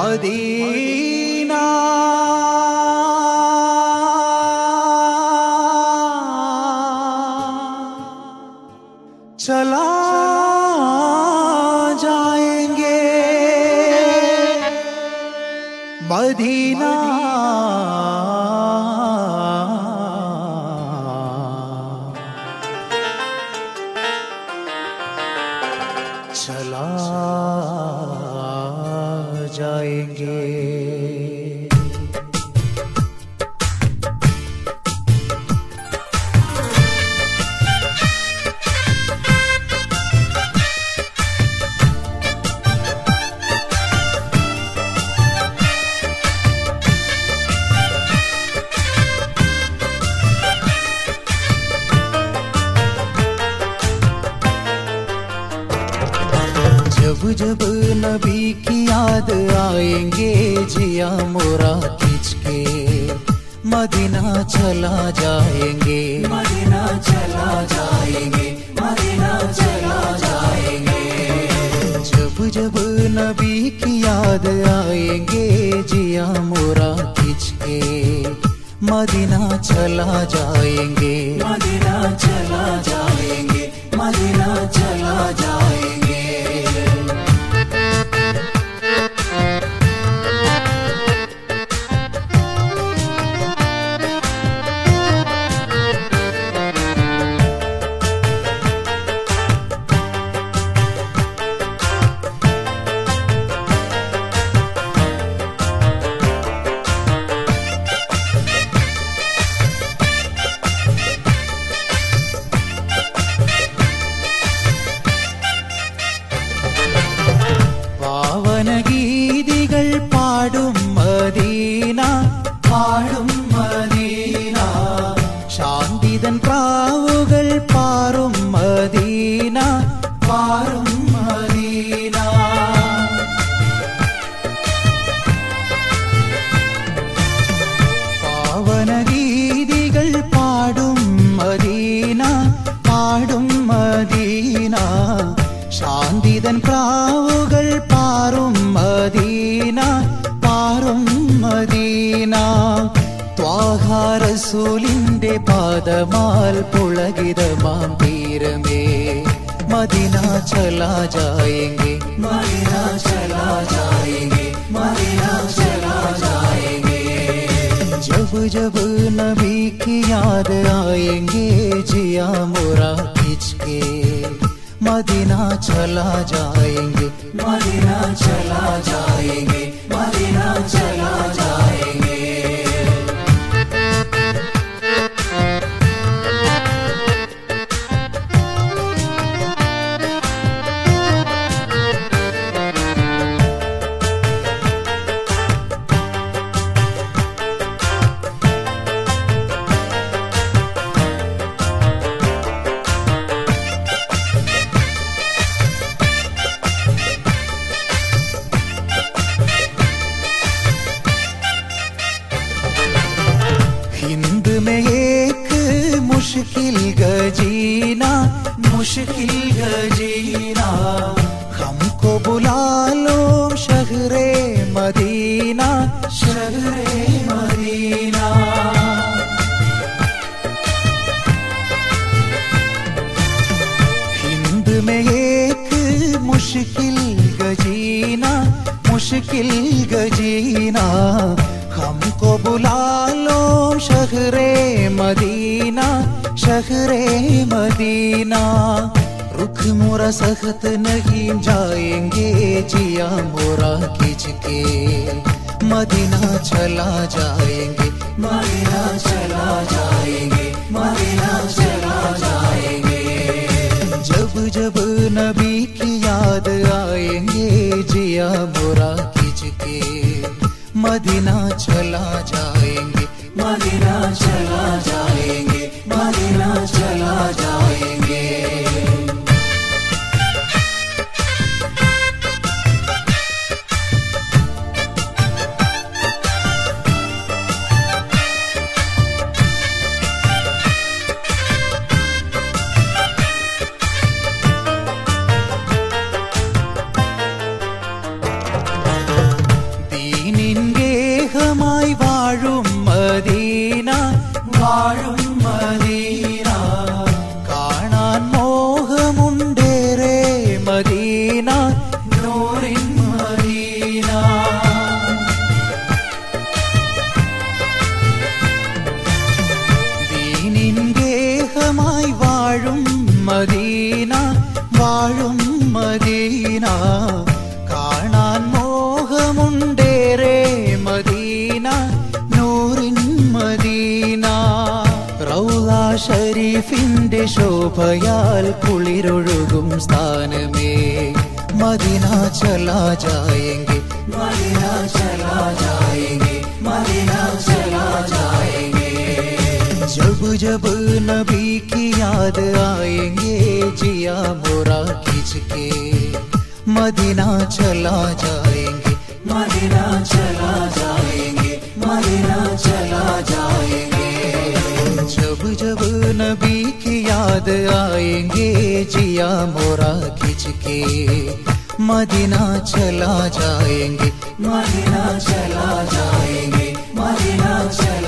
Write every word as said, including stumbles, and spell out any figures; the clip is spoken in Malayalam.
मदीना चला जाएंगे, मदीना चला जाएंगे। जब जब नबी की याद आएंगे, जिया मोरा खींच के मदीना चला जाएंगे, मदीना चला जाएंगे, मदीना चला जाएंगे। जब जब नबी की याद आएंगे, जिया मोरा खींच के मदीना चला जाएंगे, मदीना चला जाएंगे, मदीना चला जाएंगे। പാടും മദീന, പാടും മദീന, ശാന്തിതൻ പ്രാവുകൾ പാറും മദീന, പാറും മദീന. പാവനഗീതികൾ പാടും മദീന, പാടും മദീന, ശാന്തിതൻ പ്രാവുകൾ പാറും മദീന, പാറും മദീന. ത്വാഹ റസൂലിന്റെ പാദമാൽ പുളകിതമാം തീരമേ, മദീന ചലാ ജായേംഗെ, മദീന ചലാ ജായേംഗെ, മദീന ചലാ ജായേംഗെ. जब जब नबी की याद आएंगे, जिया मोरा खींच के मदीना चला जाएंगे, मदीना चला जाएंगे, मदीना चला जाएंगे। हिंद में एक मुश्किल गजीना, मुश्किल गजीना, हमको बुला लो शहरे मदीना, शहरे मदीना. हिंद में एक मुश्किल गजीना, मुश्किल गजीना, हमको बुला लो शहरे मदीना, शहरे मदीना. रुख मोरा सख्त नहीं जाएंगे, जिया मोरा खींच के मदीना चला जाएंगे, मदीना चला जाएंगे, मदीना चला जाएंगे. जब जब नबी की याद आएंगे, जिया मोरा खींच के मदीना चला जाएंगे, मदीना चला जाएंगे, मदीना चला जाएंगे. ഷരീഫിന്റെ ശോഭയാൽ കുളിരൊഴുകും സ്ഥാനമേ മദീന ചലാ ജായേംഗെ മദീന ചലാ ജായേംഗെ മദീന ചലാ ജായേംഗെ जब जब नबी की याद आएंगे जिया मोरा खींच के मदीना चला जाएंगे मदीना चला जाएंगे मदीना चला जाएंगे जब जब नबी की याद आएंगे जिया मोरा खींच के मदीना चला जाएंगे मदीना चला जाएंगे मदीना चला